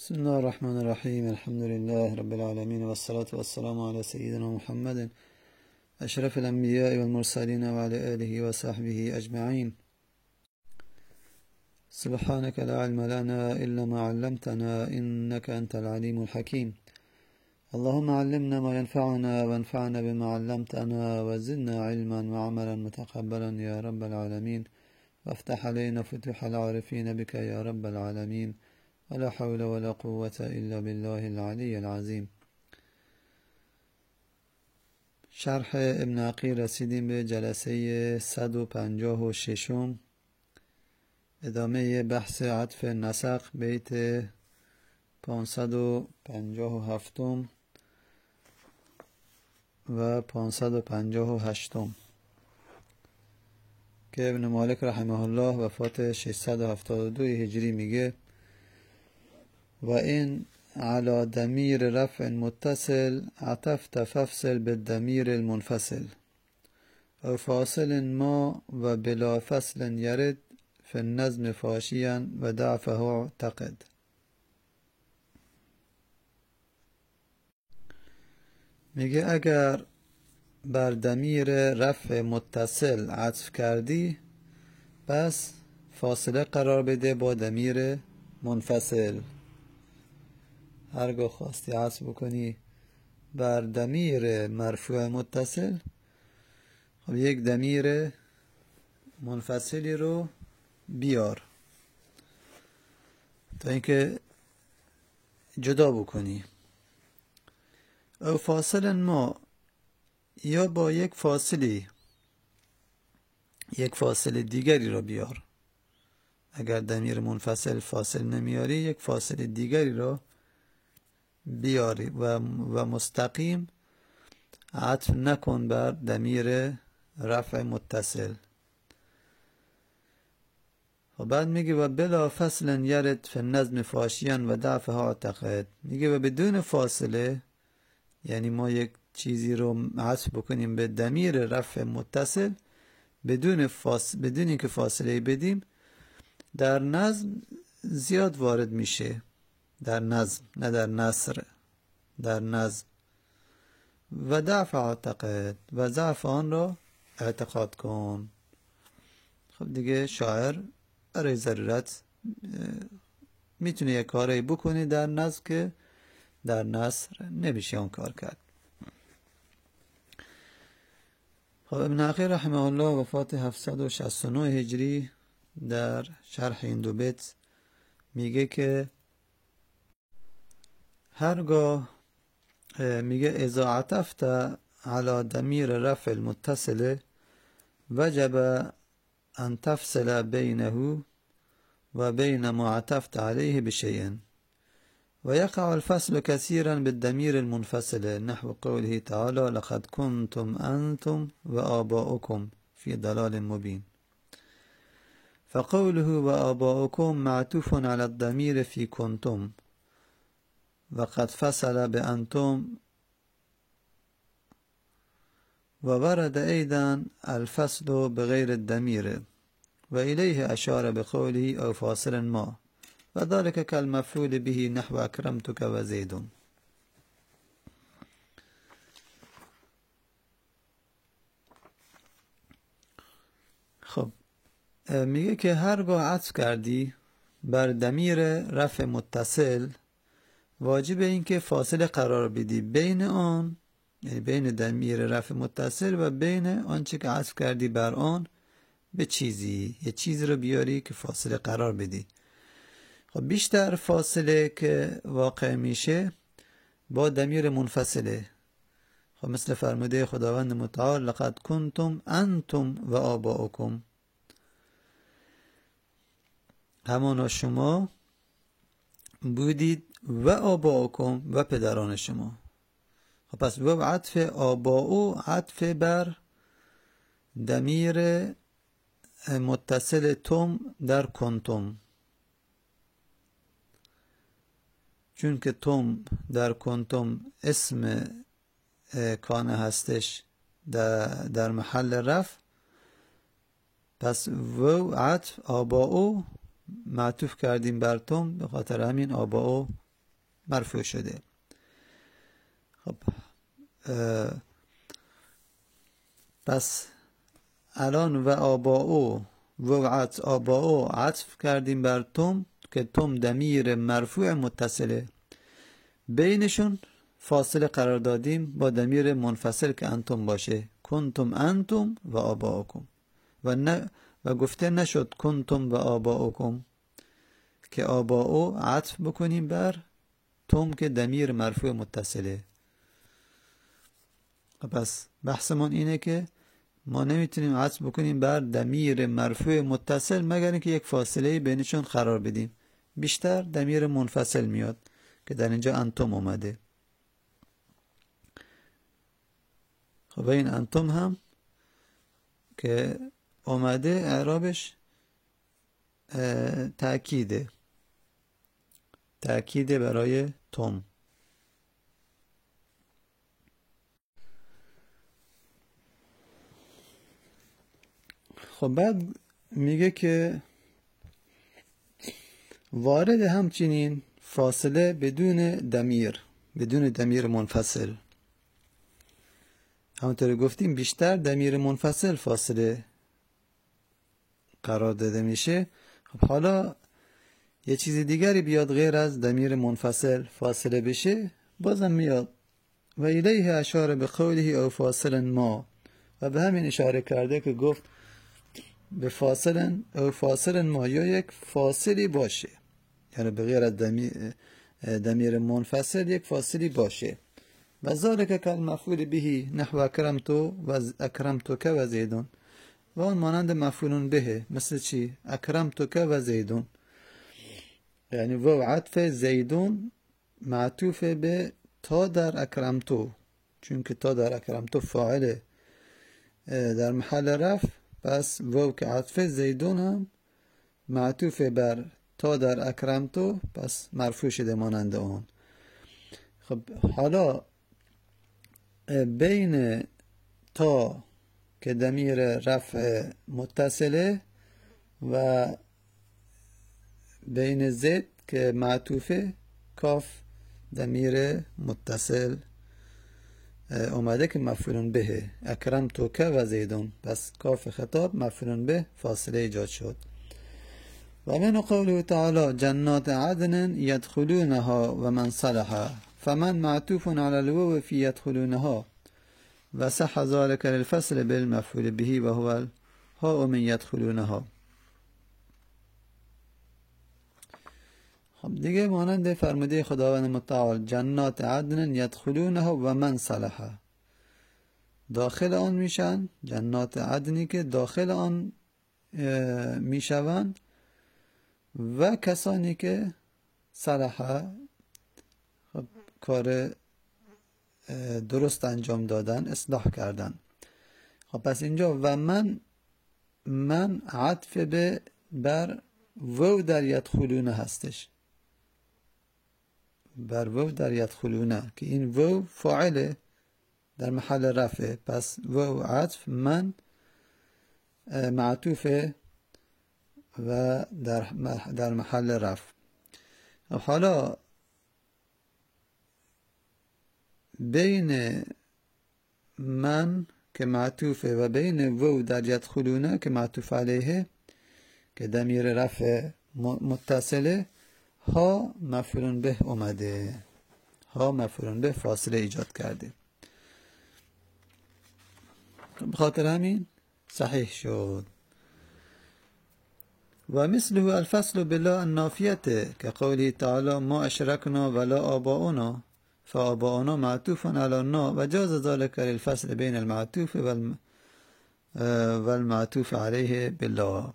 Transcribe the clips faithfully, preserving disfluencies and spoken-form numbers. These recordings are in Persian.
بسم الله الرحمن الرحيم. الحمد لله رب العالمين، والصلاة والسلام على سيدنا محمد أشرف الأنبياء والمرسلين وعلى آله وصحبه أجمعين. سبحانك لا علم لنا إلا ما علمتنا إنك أنت العليم الحكيم. اللهم علمنا ما ينفعنا وانفعنا بما علمتنا وزدنا علما وعملا متقبلا يا رب العالمين، وافتح علينا فتوح العارفين بك يا رب العالمين، ولا حول ولا قوة إلا بالله العلي العظيم. شرح ابن عقیل رسیدیم به جلسه صد و پنجاه و ششم، ادامه بحث عطف نسق، بیت پانصد و پنجاه و هفت و پانصد و پنجاه و هشت که ابن مالک رحمه الله وفات ششصد و هفتاد و دو هجری میگه: و این على ضمیر رفع متصل عطفت فافصل بالضمیر المنفصل او فاصل ما و بلا فصل یرد فی النظم فاشیا و ضعفه اعتقد. میگه اگر بر ضمیر رفع متصل عطف کردی، پس فاصله قرار بده با ضمیر منفصل. هرگاه خواستی عطف بکنی بر ضمیر مرفوع متصل، خب یک ضمیر منفصلی رو بیار تا اینکه جدا بکنی. او فاصل ما، یا با یک فاصلی یک فاصله دیگری رو بیار. اگر ضمیر منفصل فاصل نمیاری، یک فاصله دیگری رو بیاری و, و مستقیم عطف نکن بر ضمیر رفع متصل. و بعد میگه و بلا فصل یرد فی النظم فاشیا و ضعفه اعتقد. میگه و بدون فاصله، یعنی ما یک چیزی رو عطف بکنیم به ضمیر رفع متصل بدون فاصله، بدون اینکه فاصله بدیم، در نظم زیاد وارد میشه. در نظم، نه در نثر، در نظم. و ضعف اعتقد، و ضعف آن را اعتقاد کن. خب دیگه شاعر برای ضرورت میتونه یک کاری بکنه در نظم که در نثر نمیشه اون کار کرد. خب ابن عقیل رحمه الله وفات هفتصد و شصت و نه هجری در شرح این دو بیت میگه که هرگاه میگه اذا عطفت على ضمیر رفع المتصل وجب ان تفصل بینه و بین ما عطفت علیه بشیء و یقع الفصل كثيرا بالضمیر المنفصل نحو قوله تعالی لقد كنتم انتم و آباؤكم في ضلال مبين. فقوله و آباؤكم معطوف على الضمیر في كنتم وقد فصل بأنتم وورد أيضا الفصل بغير الضمير وإليه أشار بقوله أو فاصل ما وذلك كالمفعول به نحو أكرمتك وزيد. خب میگه که هرگاه عطف کردی بر ضمیر رفع متصل، واجب این که فاصله قرار بدی بین آن، یعنی بین ضمیر رفع متصل و بین آنچه که عطف کردی بر آن به چیزی. یه چیزی رو بیاری که فاصله قرار بدی. خب بیشتر فاصله که واقع میشه با ضمیر منفصله. خب مثل فرموده خداوند متعال لقد کنتم انتم و آباؤکم، همانا شما بودید و آباؤکم و پدران شما. خب پس و عطف آباؤ عطف بر ضمیر متصل تم در کنتم، چون که تم در کنتم اسم کان هستش در, در محل رفع، پس و عطف آباؤ معطوف کردیم بر تم، به خاطر همین آباؤ مرفوع شده. خب پس الان و آباؤ و عطف آباؤ عطف کردیم بر تم که تم ضمیر مرفوع متصله، بینشون فاصله قرار دادیم با ضمیر منفصل که انتم باشه، کنتم انتم و آباؤکم، و نه و گفته نشد کنتم و آباؤکم که آباؤ عطف بکنیم بر تم که ضمیر مرفوع متصله. پس بحثمون اینه که ما نمیتونیم عطف بکنیم بر ضمیر مرفوع متصل مگر اینکه یک فاصله بینشون قرار بدیم، بیشتر ضمیر منفصل میاد که در اینجا انتم اومده. خب این انتم هم که اومده اعرابش تأکیده تأکیده برای تم. خب بعد میگه که وارد همچنین فاصله بدون ضمیر بدون ضمیر منفصل، همونطور گفتیم بیشتر ضمیر منفصل فاصله قرار داده میشه. خب حالا یه چیز دیگری بیاد غیر از ضمیر منفصل فاصله بشه بازم میاد. و الیه اشاره به قوله او فاصل ما، و به همین اشاره کرده که گفت به فاصل او فاصل ما، یا یک فاصلی باشه، یعنی به غیر از ضمیر منفصل یک فاصلی باشه. و ذالک کالمفعول به نحو اکرمتو و اکرمتوک و زیدون، و اون مانند مفعول به مثل چی؟ اکرمتوک و زیدون، یعنی و عطف زیدون معطوف به تا در اکرمتو، چون که تا در اکرمتو فاعل در محل رفع، پس و که عطف زیدون هم معطوف بر تا در اکرمتو، پس مرفوع شده مانند اون. خب حالا بین تا که ضمیر رفع متصله و بین زد که معطوفه کاف ضمیر متصل اومده که مفعول به اکرمتوک و زیدون، پس کاف خطاب مفعول به فاصله ایجاد شد. و من قوله تعالی جنات عدن يدخلونها و من صلح، فمن معطوف على الواو في يدخلونها و صح ذلك للفصل بالمفعول به و هو الهاء من يدخلونها. خب دیگه مانند فرموده خداوند متعال جنات عدن يدخلونها و من صلح، داخل آن میشن، جنات عدنی که داخل آن میشوند و کسانی که صلح خب کار درست انجام دادن، اصلاح کردن. خب پس اینجا و من من عطف به بر وو در یدخلونه هستش، بر وو در یدخلونه که این وو فاعله در محل رفع، پس وو عطف من معطوفه و در در محل رفع. حالا بین من که معطوفه و بین وو در یدخلونه که معطوف علیه که ضمیر رفع متصله، ها مفعول به اومده، ها مفعول به فاصله ایجاد کرده، بخاطر همین صحیح شد. و مثله الفصل بلا النافیه که قوله تعالی ما اشرکنا ولا آباؤنا فآباؤنا معطوف على نا و جاز ذلك للفصل بین المعطوف والمعطوف علیه بالله.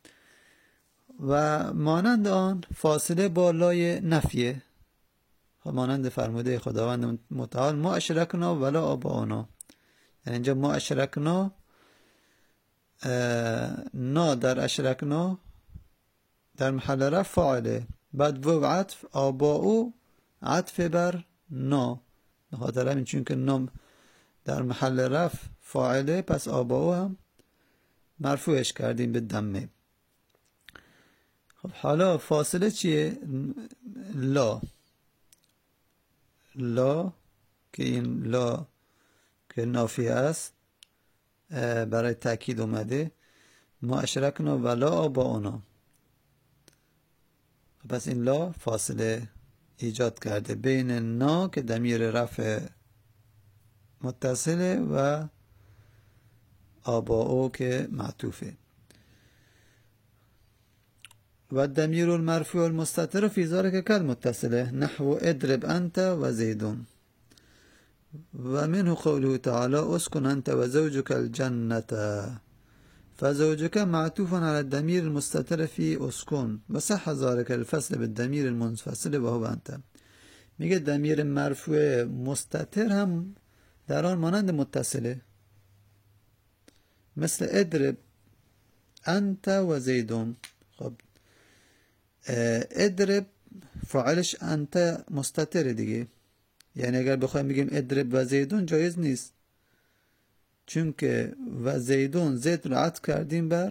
و مانند آن فاصله با لای نفیه، مانند فرموده خداوند متعال ما اشرکنا ولا آباؤنا، یعنی اینجا ما اشرکنا نا در اشرکنا در محل رفع فاعله، بعد و عطف آباؤ عطف بر نا، بخاطر همین چون که نام در محل رفع فاعله، پس آباؤ هم مرفوعش کردیم به ضمه. خب حالا فاصله چیه؟ لا. لا که این لا که نافیه است برای تأکید اومده، ما اشرکنا ولا آباؤنا، پس این لا فاصله ایجاد کرده بین نا که ضمیر رفع متصله و آباؤ که معطوفه. و الضمیر المرفوع المستتر في ذلك كالمتصله نحو اضرب انت و زیدون. و منه قوله تعالى اسكن انت و زوجك الجنة، فزوجك معطوف على الضمير المستتر في اسكن و صح ذلك الفصل بالضمير المنفصل و هو انت. میگه ضمیر مرفوع مستتر هم در آن مانند متصله، مثل اضرب انت و زیدون. خب اضرب فاعلش انت مستتر دیگه، یعنی اگر بخوایم بگیم اضرب و زیدون جایز نیست، چون که و زیدون زید رو عطف کردیم بر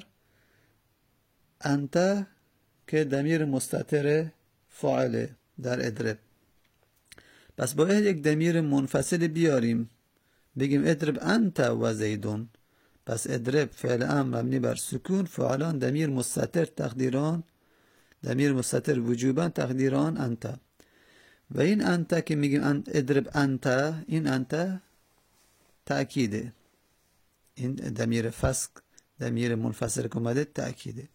انت که ضمیر مستتر فاعله در اضرب. پس باید یک ضمیر منفصل بیاریم بگیم اضرب انت و زیدون. پس اضرب فعل امر مبنی بر سکون، فعلان ضمیر مستتر تقدیران ضمیر مستتر وجوبا تقدیران انت. و این انت که میگیم اضرب انت، این انت تأکیده، این ضمیر فسق ضمیر منفصل که اومده تأکیده.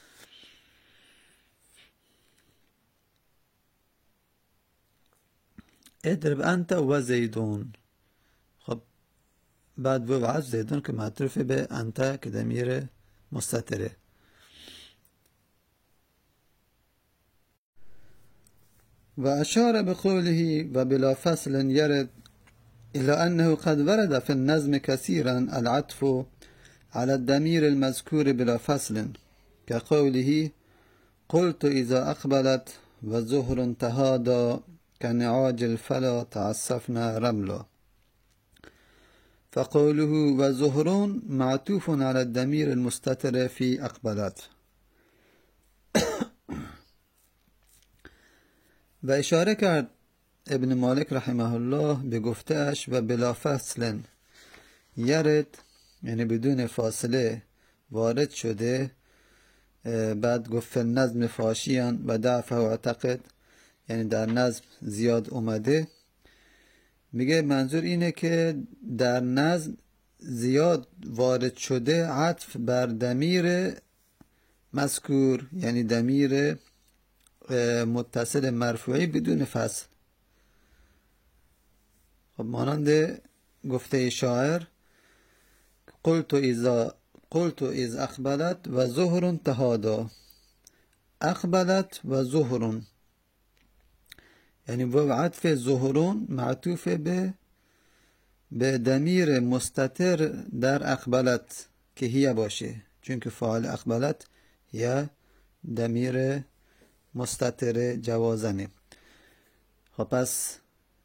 اضرب انت و زیدون. خب بعد و عطف زیدون که معطوف به انت که ضمیر مستتره. و اشار بقوله و بلا فصل يرد إلى أنه قد ورد في النظم كثيرا العطف على الضمير المذكور بلا فصل، كقوله قلت إذا أقبلت وزهر تهادى كنعاج الفلا تعصفنا رملا. فقوله وزهر معطوف على الضمير المستتر في أقبلت. و اشاره کرد ابن مالک رحمه الله به گفتهش و بلا فصل یرد، یعنی بدون فاصله وارد شده. بعد گفت نظم فاشیان و دعفه و اعتقد، یعنی در نظم زیاد اومده. میگه منظور اینه که در نظم زیاد وارد شده عطف بر ضمیر مذکور، یعنی ضمیر متصل مرفوعی بدون فصل. خب مانند گفته شاعر قلت اذا قلت اذ اقبلت و زهر تهادا. اقبلت و زهر، یعنی و عطف زهرون معطوف به به ضمیر مستتر در اقبلت که هی باشه، چون که فاعل اقبلت یا ضمیر مستتر جوازنه. خب پس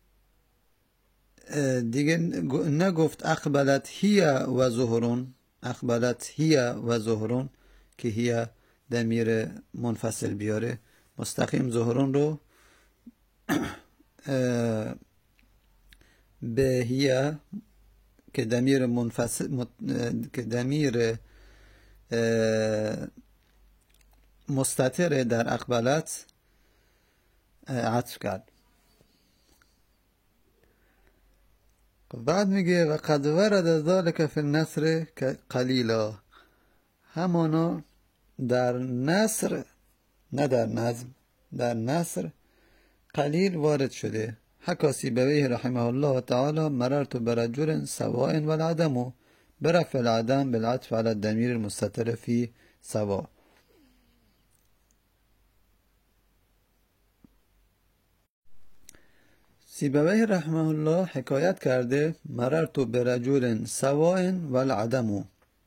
دیگه نگفت اقبلت هی و زهرون، اقبلت هی و زهرون که هی ضمیر منفصل بیاره، مستقیم زهرون رو به هی که ضمیر منفصل که ضمیر مستتر در اقبلت عطف کرد. بعد میگه و قد ورد ذلك فی النثر قلیلا، همانا در نثر، نه در نظم، در نثر قلیل وارد شده. حکا سیبویه رحمه الله تعالی مررت برجل سواء والعدم برفع العدم بالعطف على الضمیر المستتر فی سواء. سیبویه رحمه الله حکایت کرده مررت برجل سواء والعدم،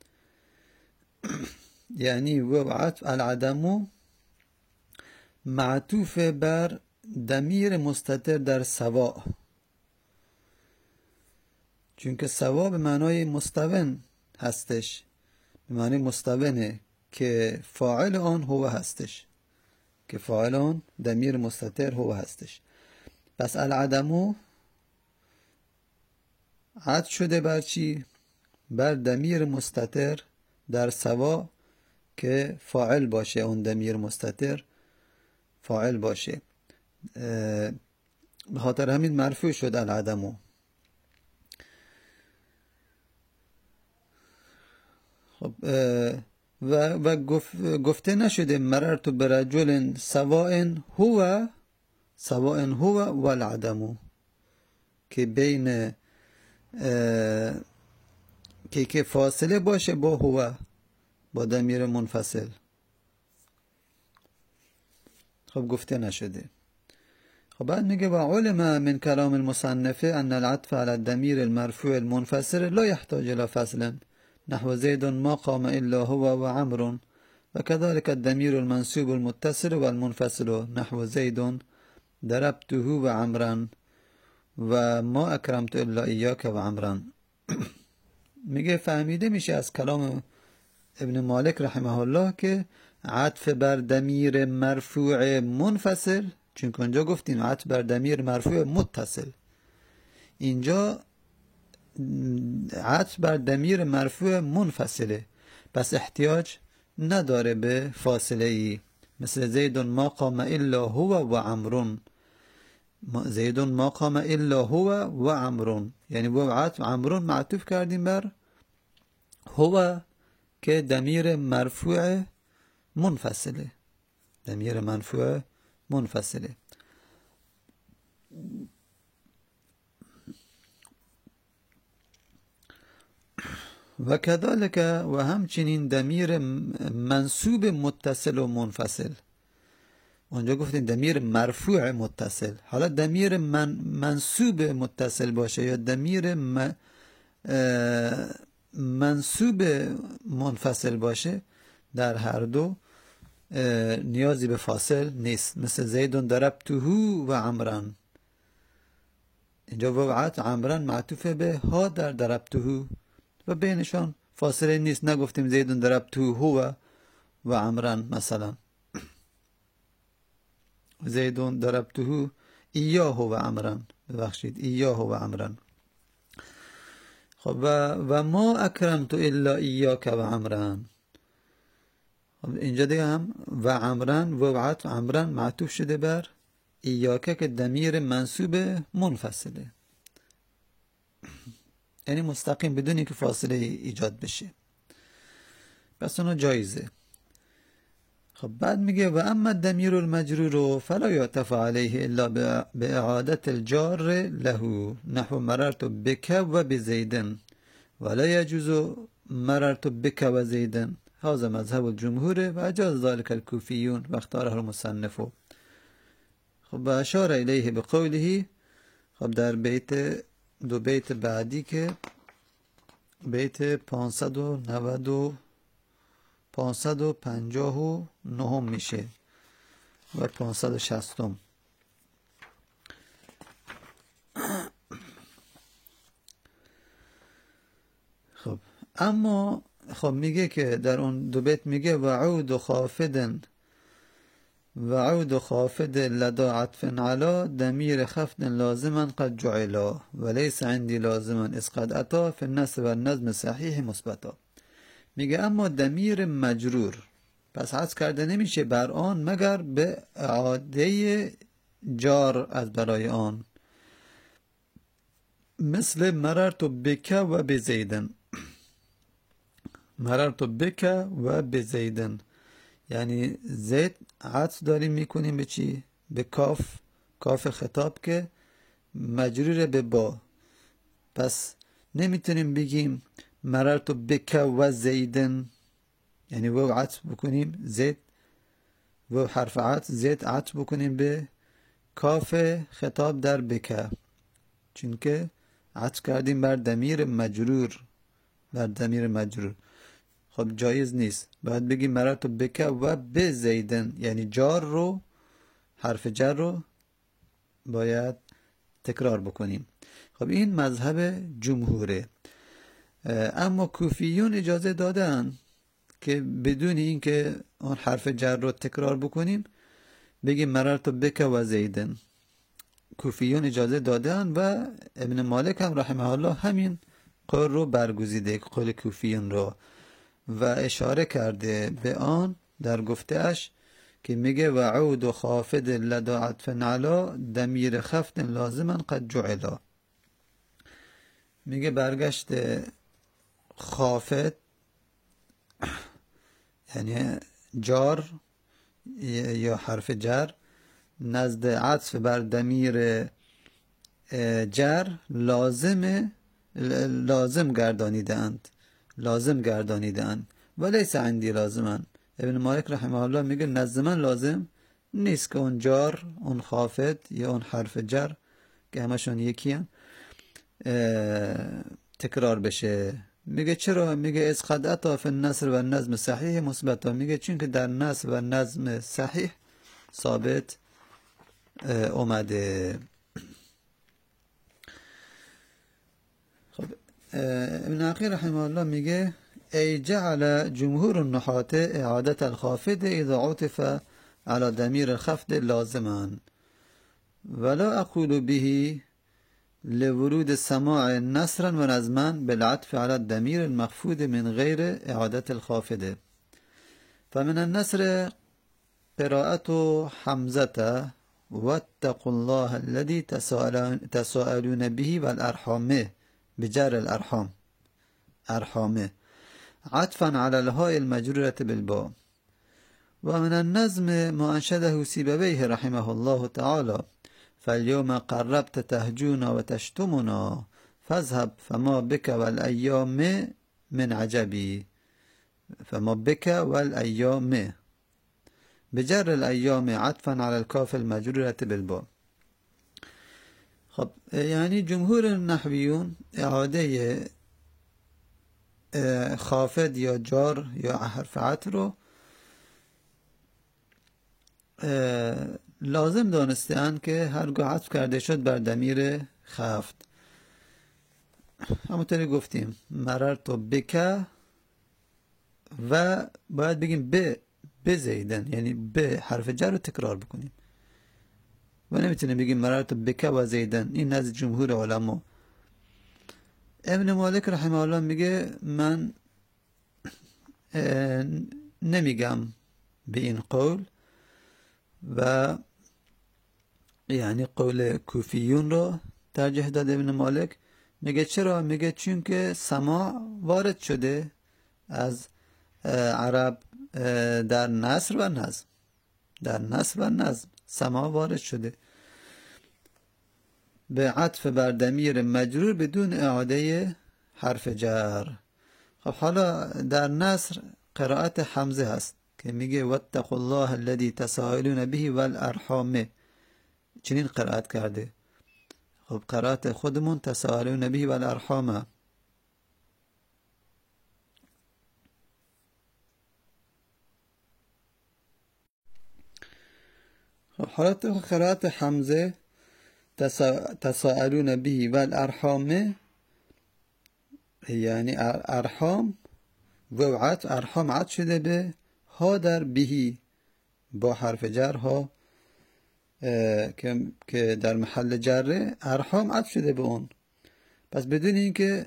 یعنی و عطف العدم معطوف بر ضمیر مستتر در سواء، چون که سواء به معنای مستون هستش، به معنای مستونه که فاعل آن هو هستش، که فاعل آن ضمیر مستتر هو هستش. پس العدم عطف شده بر چی؟ بر ضمیر مستتر در سوا که فاعل باشه، اون ضمیر مستتر فاعل باشه. به خاطر همین مرفوع شد العدمو. خب و, و گفته نشده مررت برجل سواء هو سواء هو والعدمو، که بین که که فاصله باشه با هو، با ضمیر منفصل. خب گفته نشده. خب بعد میگه و علم من کلام المصنف ان العطف على الضمیر المرفوع المنفصل لا يحتاج الى فصل نحو زید ما قام الا هو وعمر وكذلك الضمير المنصوب المتصل والمنفصل نحو زید ضربته وعمرا وما اکرمت الا ایاک وعمرا. میگه فهمیده میشه از کلام ابن مالک رحمه الله که عطف بر ضمیر مرفوع منفصل، چون اونجا گفتیم عطف بر ضمیر مرفوع متصل، اینجا عطف بر ضمیر مرفوع منفصله، پس احتیاج نداره به فاصله ای. مثل زید ما قام الا هو و عمرون، زید ما قام الا هو و عمرون، یعنی و عطف عمرون معطوف کردیم بر هو که ضمیر مرفوع منفصله، ضمیر مرفوع منفصله. و کذالک و همچنین ضمیر منصوب متصل و منفصل، اونجا گفتیم ضمیر مرفوع متصل، حالا ضمیر من منصوب متصل باشه یا ضمیر منصوب منفصل باشه، در هر دو نیازی به فاصل نیست. مثل زیدون ضربته و عمران، اینجا وقعت عمران معطوف به ها در ضربته و بینشان فاصله نیست، نگفتیم زیدون ضربته هو و عمران، مثلا زیدون ضربته ایاه و عمران، ببخشید ایاه و عمران. خب و, و ما اکرمت الا ایاک و عمران، خب اینجا دیگه هم و عمران وقعت عمران معطوف شده بر ایاک که ضمیر منصوب منفصله، یعنی مستقیم بدون اینکه فاصله ایجاد بشه، پس اونو جایزه. خب بعد میگه و اما الضمیر المجرور فلا یعطف علیه الا باعادت الجار له نحو مررت بک و بزیدن ولا یجوز مررت بک و زیدن هذا مذهب الجمهور و اجاز ذلك الكوفیون و اختاره المصنف. خب اشار الیه بقوله، خب در بیت دو بیت بعدی که بیت پانصد و نود و پانصد و پنجاه و نه میشه و پانصد و شصت. خب اما خب میگه که در اون دو بیت میگه و عود خافدن و عود خافد لدا عطف علا ضمیر خفد لازما قد جعلا و لیس عندی لازما اس قد اتا فی النصب و النظم صحیح مثبتا. میگه اما ضمیر مجرور پس حذف کرده نمیشه بر آن مگر به اعاده جار از برای آن، مثل مررت بک و بزیدن، مررت بک و بزیدن، یعنی زید عطف داریم میکنیم به چی؟ به کاف، کاف خطاب که مجرور به با، پس نمیتونیم بگیم مررت بک و زیدن، یعنی و عطف بکنیم زید و حرف عطف زید عطف بکنیم به کاف خطاب در بک، چون که عطف کردیم بر ضمیر مجرور، بر ضمیر مجرور. خب جایز نیست، باید بگیم مررت بک و به زیدن، یعنی جار رو، حرف جر رو باید تکرار بکنیم. خب این مذهب جمهوره، اما کوفیون اجازه دادن که بدون این که اون حرف جر رو تکرار بکنیم بگیم مررت بک و زیدن. کوفیون اجازه دادن و ابن مالک هم رحمه الله همین قول رو برگزیده، قول کوفیون رو، و اشاره کرده به آن در گفتهش که میگه و عود و خافض لدى عطف علی ضمیر خفت لازما قد جعلا. میگه برگشت خافت یعنی جار یا حرف جر نزد عطف بر ضمیر جر لازم لازم گردانیدند لازم گردانیدند و لیس عندی لازمن. ابن مالک رحمه الله میگه نزد من لازم نیست که اون جار، اون خافت یا اون حرف جر که همشون یکی هم تکرار بشه. میگه چرا؟ میگه از قد اتا فی النصر و النظم صحیح مثبتا. میگه چون که در نصر و نظم صحیح ثابت اومده. خب ابن عقیل رحمه الله میگه ای جعل جمهور النحاة اعادة الخافض اذا عطف على ضمیر الخفض لازما ولا اقول به لورود سماع نصرا و نظما بالعطف على الضمیر المخفوض من غیر اعادة الخافض. فمن النصر قراءة حمزة واتقوا الله الذي تساءلون به والأرحام بجر الأرحام أرحامه عطفا على الهاء المجرورة بالباء. ومن النظم ما أنشده سيبويه رحمه الله تعالى فاليوم قربت تهجونا وتشتمنا فاذهب فما بك والأيام من عجبي فما بك والأيام بجر الأيام عطفا على الكاف المجرورة بالباء. خب یعنی جمهور نحویون اعاده خافض یا جار یا حرف عطف رو لازم دانستند که هرگاه عطف کرده شد بر ضمیر خفت. همونطوری گفتیم مررت بک و باید بگیم به به زیدن، یعنی به حرف جر رو تکرار بکنیم و نمیتونیم بگیم مررت بک و زیدن. این نزد جمهور علما. ابن مالک رحمه الله میگه من نمیگم به این قول و یعنی قول کوفیون رو ترجیح داده ابن مالک. میگه چرا؟ میگه چون که سماع وارد شده از عرب در نصر و نظم، در نصر و نظم سماع وارد شده به عطف بر ضمیر مجرور بدون اعاده حرف جر. خب حالا در نصر قرائت حمزه هست که میگه واتقوا الله الذی تساءلون به والارحام، چنین قرائت کرده. خب قرائت خودمون تساءلون به والارحام. خب حالا تو قرائت حمزه تساءلون به والارحام یعنی ارحام و عطف ارحام عطف شده به ها در بهی با حرف جر ها که در محل جره ارحام عطف شده به اون. پس بدون اینکه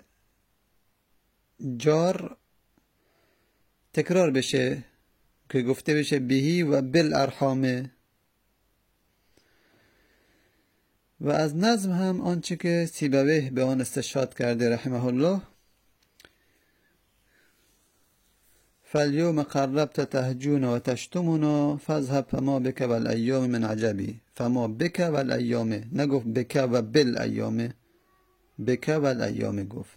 جار تکرار بشه که گفته بشه بهی و بالارحام. و از نظم هم آنچه که سیبویه به آن استشهاد کرده رحمه الله فالیوم قربت تهجون و تشتمنا فاذهب فما بک والایام من عجبی. فما بک والایام، نگفت بک و بالایام، بک والایام گفت.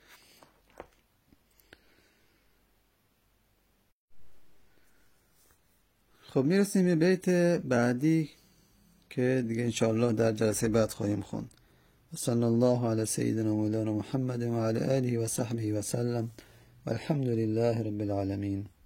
خب میرسیم به بیت بعدی که دیگه انشاءالله در جلسه بعد خواهیم خوند. صلی الله علی سیدنا مولانا محمد و علی آله و صحبه و سلم والحمد لله رب العالمین.